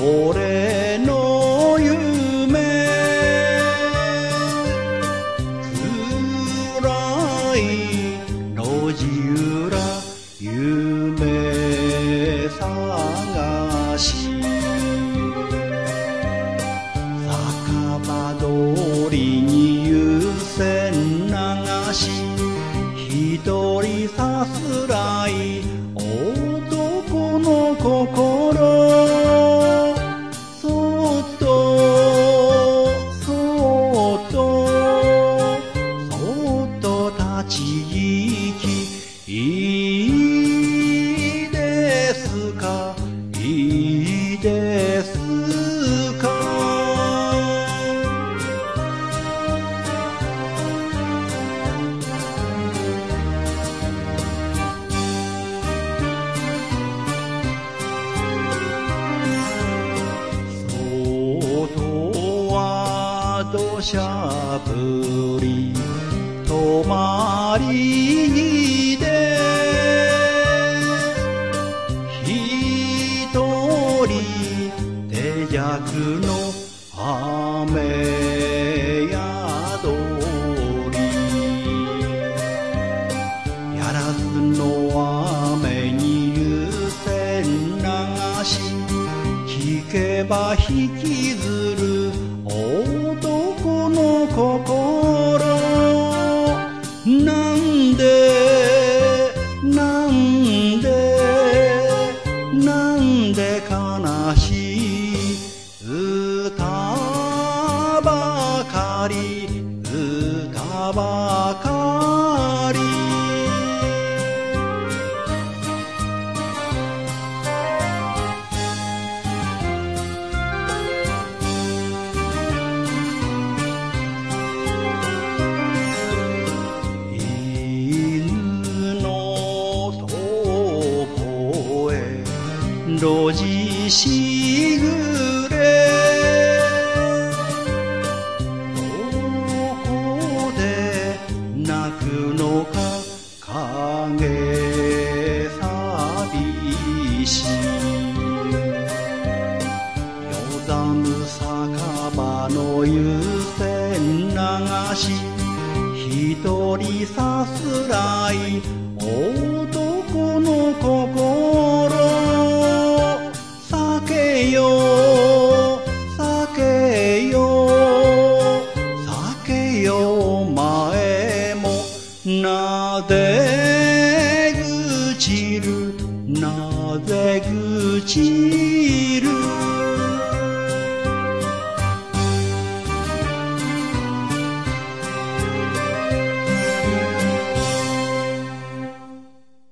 俺の夢暗い路地裏夢探し酒場通りに湯煎流し一人さすらい男の心そっとそっとそっと立ち行きいいですかいいですか土砂降り泊まりで一人手酌の雨宿りやらずの雨に湯煎流し聞けば引きずる男の心なんでなんでなんで悲しい歌ばかり歌ばかり路地しぐれどこで泣くのか影寂し夜寒酒場の湯煎流し一人さすらい男の心酒よ酒よ酒よ前もなぜ愚痴るなぜ愚痴る